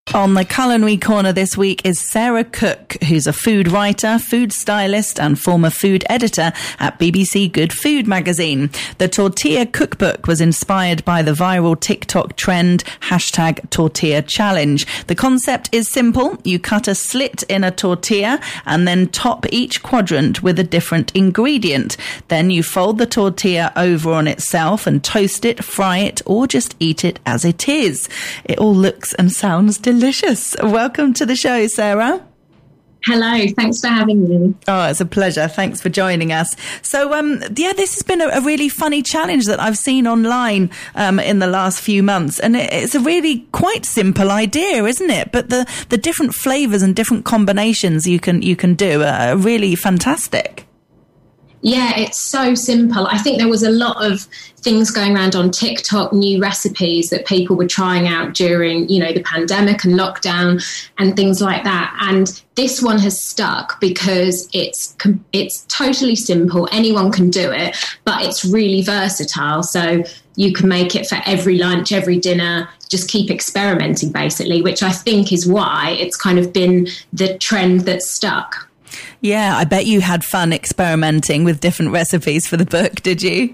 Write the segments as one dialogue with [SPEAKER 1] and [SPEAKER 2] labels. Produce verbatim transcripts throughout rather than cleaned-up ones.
[SPEAKER 1] On the Culinary Corner this week is Sarah Cook, who's a food writer, food stylist and former food editor at B B C Good Food magazine. The Tortilla Cookbook was inspired by the viral TikTok trend hashtag Tortilla Challenge. The concept is simple. You cut a slit in a tortilla and then top each quadrant with a different ingredient. Then you fold the tortilla over on itself and toast it, fry it, or just eat it as it is. It all looks and sounds delicious. Delicious. Welcome to the show, Sarah.
[SPEAKER 2] Hello, thanks for having me.
[SPEAKER 1] Oh, it's a pleasure. Thanks for joining us. So, um, yeah, this has been a, a really funny challenge that I've seen online um, in the last few months. And it, it's a really quite simple idea, isn't it? But the, the different flavours and different combinations you can you can do are really fantastic.
[SPEAKER 2] Yeah, it's so simple. I think there was a lot of things going around on TikTok, new recipes that people were trying out during, you know, the pandemic and lockdown and things like that. And this one has stuck because it's it's totally simple. Anyone can do it, but it's really versatile. So you can make it for every lunch, every dinner, just keep experimenting, basically, which I think is why it's kind of been the trend that's stuck.
[SPEAKER 1] Yeah, I bet you had fun experimenting with different recipes for the book, did you?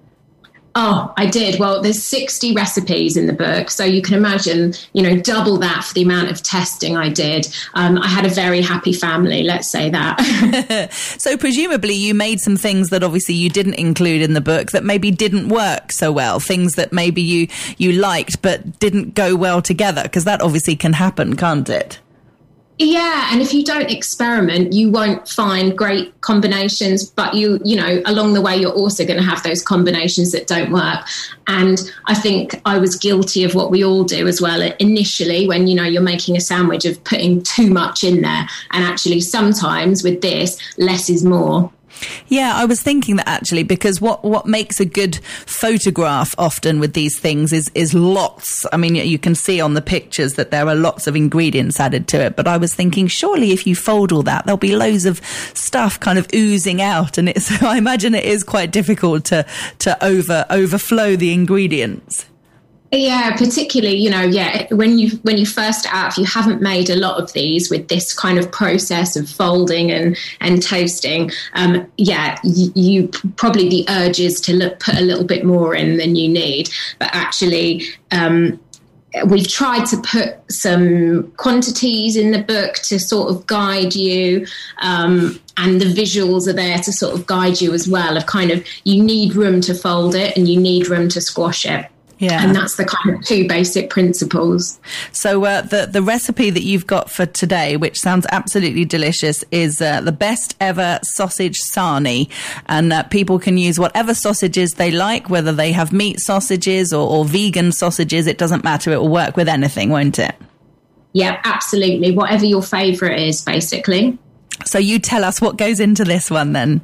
[SPEAKER 2] Oh, I did. Well, there's sixty recipes in the book, so you can imagine, you know, double that for the amount of testing I did. Um, I had a very happy family, let's say that.
[SPEAKER 1] So presumably you made some things that obviously you didn't include in the book that maybe didn't work so well, things that maybe you, you liked but didn't go well together, because that obviously can happen, can't it?
[SPEAKER 2] Yeah, and if you don't experiment, you won't find great combinations, but you, you know, along the way, you're also going to have those combinations that don't work. And I think I was guilty of what we all do as well initially when, you know, you're making a sandwich, of putting too much in there. And actually, sometimes with this, less is more.
[SPEAKER 1] Yeah, I was thinking that actually, because what, what makes a good photograph often with these things is, is lots. I mean, you can see on the pictures that there are lots of ingredients added to it. But I was thinking, surely if you fold all that, there'll be loads of stuff kind of oozing out. And it's, I imagine it is quite difficult to, to over, overflow the ingredients.
[SPEAKER 2] Yeah, particularly, you know, yeah, when you when you first start out, if you haven't made a lot of these with this kind of process of folding and, and toasting, um, yeah, you, you probably the urge is to look, put a little bit more in than you need. But actually, um, we've tried to put some quantities in the book to sort of guide you. Um, and the visuals are there to sort of guide you as well, of kind of, you need room to fold it and you need room to squash it. Yeah. And that's the kind of two basic principles.
[SPEAKER 1] So uh, the, the recipe that you've got for today, which sounds absolutely delicious, is uh, the best ever sausage sarnie. And uh, people can use whatever sausages they like, whether they have meat sausages or, or vegan sausages. It doesn't matter. It will work with anything, won't it?
[SPEAKER 2] Yeah, absolutely. Whatever your favourite is, basically.
[SPEAKER 1] So you tell us what goes into this one then.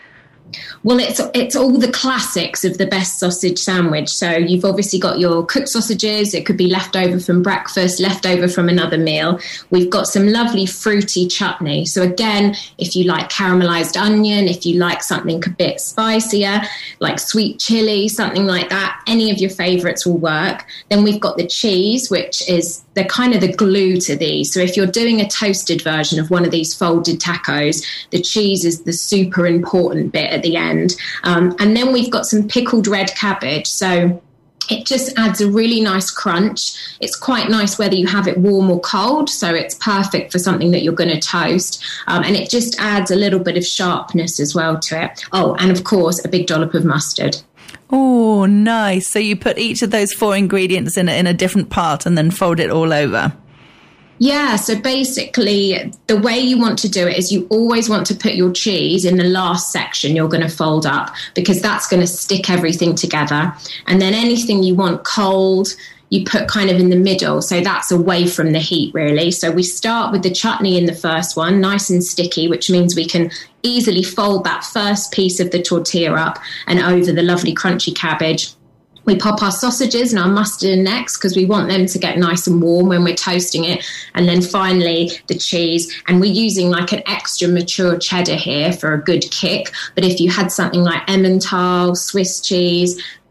[SPEAKER 2] Well, it's it's all the classics of the best sausage sandwich. So you've obviously got your cooked sausages. It could be left over from breakfast, left over from another meal. We've got some lovely fruity chutney. So again, if you like caramelized onion, if you like something a bit spicier, like sweet chili, something like that, any of your favorites will work. Then we've got the cheese, which is they're kind of the glue to these. So if you're doing a toasted version of one of these folded tacos, the cheese is the super important bit at the end. Um, and then we've got some pickled red cabbage. So it just adds a really nice crunch. It's quite nice whether you have it warm or cold. So it's perfect for something that you're going to toast. Um, and it just adds a little bit of sharpness as well to it. Oh, and of course, a big dollop of mustard.
[SPEAKER 1] Oh, nice. So you put each of those four ingredients in a, in a different part and then fold it all over.
[SPEAKER 2] Yeah, so basically the way you want to do it is you always want to put your cheese in the last section you're going to fold up, because that's going to stick everything together. And then anything you want cold, you put kind of in the middle. So that's away from the heat, really. So we start with the chutney in the first one, nice and sticky, which means we can easily fold that first piece of the tortilla up and over the lovely crunchy cabbage. We pop our sausages and our mustard in next because we want them to get nice and warm when we're toasting it. And then finally, the cheese. And we're using like an extra mature cheddar here for a good kick. But if you had something like Emmental, Swiss cheese,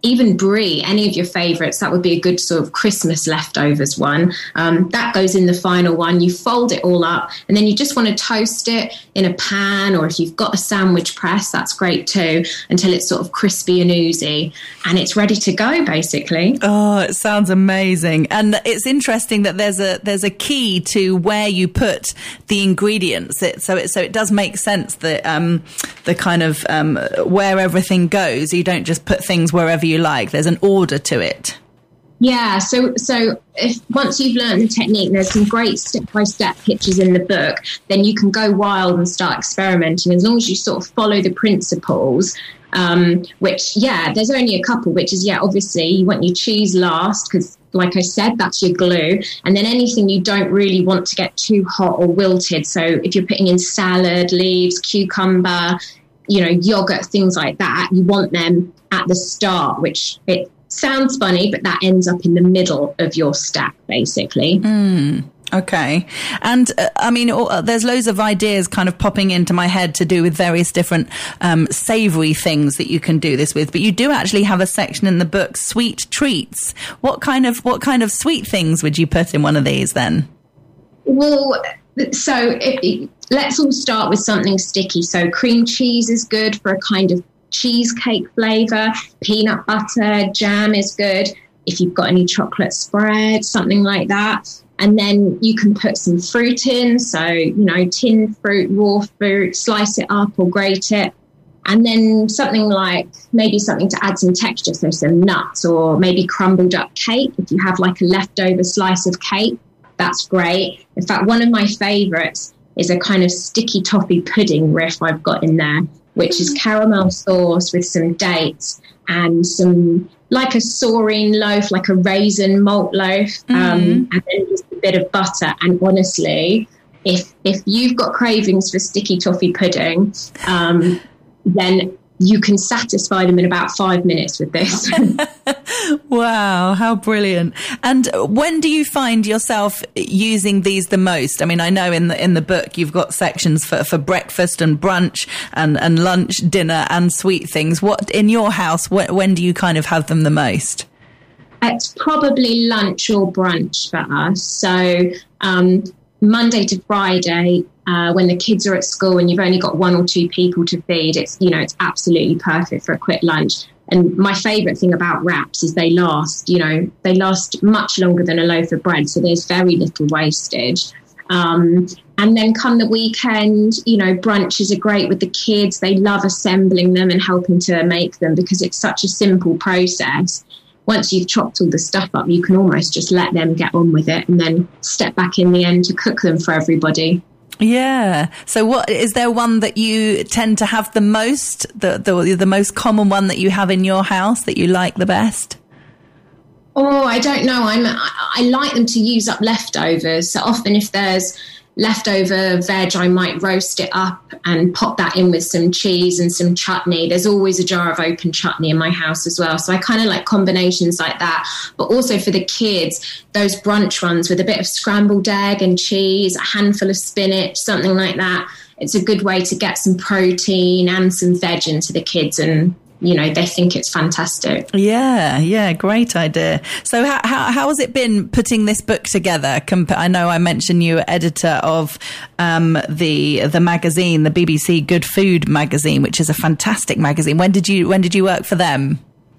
[SPEAKER 2] even brie, any of your favorites, that would be a good sort of Christmas leftovers one. Um, that goes in the final one. You fold it all up, and then you just want to toast it in a pan, or if you've got a sandwich press, that's great too, until it's sort of crispy and oozy, and it's ready to go, basically.
[SPEAKER 1] Oh, it sounds amazing. And it's interesting that there's a there's a key to where you put the ingredients. It, so it so it does make sense that um, the kind of um, where everything goes, you don't just put things wherever you like. There's an order to it.
[SPEAKER 2] Yeah, so so if once you've learned the technique, there's some great step-by-step pictures in the book, then you can go wild and start experimenting, as long as you sort of follow the principles, um, which, yeah, there's only a couple, which is, yeah, obviously you want your cheese last, because like I said, that's your glue. And then anything you don't really want to get too hot or wilted. So if you're putting in salad, leaves, cucumber, you know, yogurt, things like that, you want them at the start, which it sounds funny, but that ends up in the middle of your stack, basically.
[SPEAKER 1] Mm, okay. And uh, I mean, uh, there's loads of ideas kind of popping into my head to do with various different um, savoury things that you can do this with. But you do actually have a section in the book, sweet treats. What kind of what kind of sweet things would you put in one of these then?
[SPEAKER 2] Well, so if, let's all start with something sticky. So cream cheese is good for a kind of cheesecake flavour. Peanut butter, jam is good. If you've got any chocolate spread, something like that. And then you can put some fruit in. So, you know, tinned fruit, raw fruit, slice it up or grate it. And then something like maybe something to add some texture. So some nuts, or maybe crumbled up cake. If you have like a leftover slice of cake, that's great. In fact, one of my favourites is a kind of sticky toffee pudding riff I've got in there, which is caramel sauce with some dates and some, like a saurine loaf, like a raisin malt loaf, mm-hmm. um, and then just a bit of butter. And honestly, if if you've got cravings for sticky toffee pudding, um, then you can satisfy them in about five minutes with this.
[SPEAKER 1] Wow, how brilliant. And when do you find yourself using these the most? I mean, I know in the in the book you've got sections for, for breakfast and brunch and, and lunch, dinner and sweet things. What in your house, wh- when do you kind of have them the most?
[SPEAKER 2] It's probably lunch or brunch for us. So um, Monday to Friday, Uh, when the kids are at school and you've only got one or two people to feed, it's, you know, it's absolutely perfect for a quick lunch. And my favourite thing about wraps is they last, you know, they last much longer than a loaf of bread. So there's very little wastage. Um, and then come the weekend, you know, brunches are great with the kids. They love assembling them and helping to make them because it's such a simple process. Once you've chopped all the stuff up, you can almost just let them get on with it and then step back in the end to cook them for everybody.
[SPEAKER 1] Yeah. So what is there one that you tend to have the most, the, the the most common one that you have in your house that you like the best?
[SPEAKER 2] Oh, I don't know. I'm I, I like them to use up leftovers. So often if there's leftover veg, I might roast it up and pop that in with some cheese and some chutney. There's always a jar of open chutney in my house as well. So I kind of like combinations like that. But also for the kids, those brunch ones with a bit of scrambled egg and cheese, a handful of spinach, something like that. It's a good way to get some protein and some veg into the kids, and you know, they think it's fantastic.
[SPEAKER 1] Yeah, yeah, great idea. So how how, how has it been putting this book together? I know I mentioned you were editor of um, the the magazine, the B B C Good Food magazine, which is a fantastic magazine. When did you when did you work for them?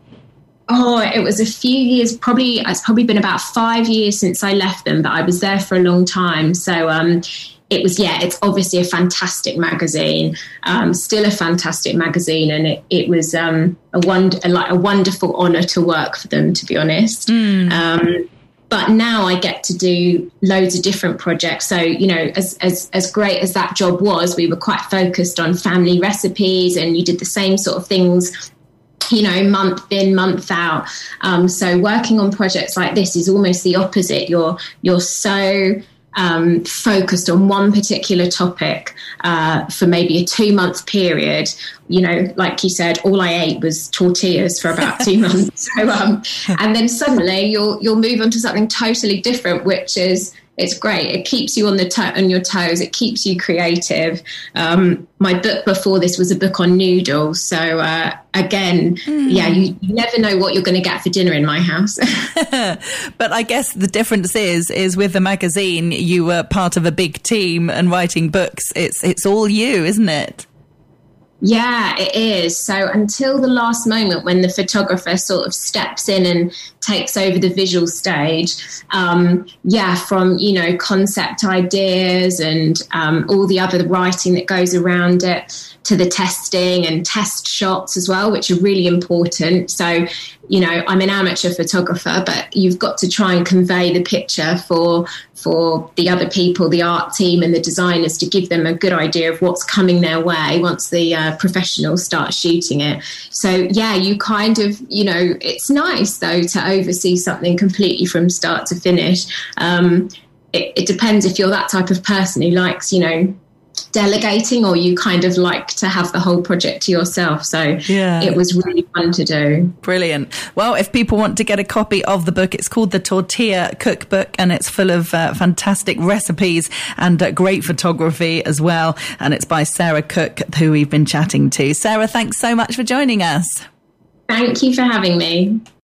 [SPEAKER 2] Oh, it was a few years, probably, it's probably been about five years since I left them, but I was there for a long time. So, um, it was, yeah, it's obviously a fantastic magazine, um, still a fantastic magazine. And it, it was um, a, wonder, a, like a wonderful honour to work for them, to be honest. Mm. Um, but now I get to do loads of different projects. So, you know, as, as, as great as that job was, we were quite focused on family recipes, and you did the same sort of things, you know, month in, month out. Um, so working on projects like this is almost the opposite. You're, you're so... Um, focused on one particular topic uh, for maybe a two-month period. You know, like you said, all I ate was tortillas for about two months. So, um, and then suddenly you'll you'll move on to something totally different, which is, It's great. It keeps you on the to- on your toes. It keeps you creative. Um, my book before this was a book on noodles. So uh, again, mm. yeah, you, you never know what you're going to get for dinner in my house.
[SPEAKER 1] But I guess the difference is, is with the magazine, you were part of a big team, and writing books, it's it's all you, isn't it?
[SPEAKER 2] Yeah, it is. So until the last moment when the photographer sort of steps in and takes over the visual stage, um, yeah, from, you know, concept ideas and um, all the other writing that goes around it, to the testing and test shots as well, which are really important. So, you know, I'm an amateur photographer, but you've got to try and convey the picture for for the other people, the art team and the designers, to give them a good idea of what's coming their way once the uh, professionals start shooting it. So, yeah, you kind of, you know, it's nice, though, to oversee something completely from start to finish. Um, it, it depends if you're that type of person who likes, you know, delegating, or you kind of like to have the whole project to yourself. So yeah, it was really fun to do.
[SPEAKER 1] Brilliant. Well, if people want to get a copy of the book, it's called The Tortilla Cookbook, and it's full of uh, fantastic recipes and uh, great photography as well. And it's by Sarah Cook, who we've been chatting to. Sarah, thanks so much for joining us.
[SPEAKER 2] Thank you for having me.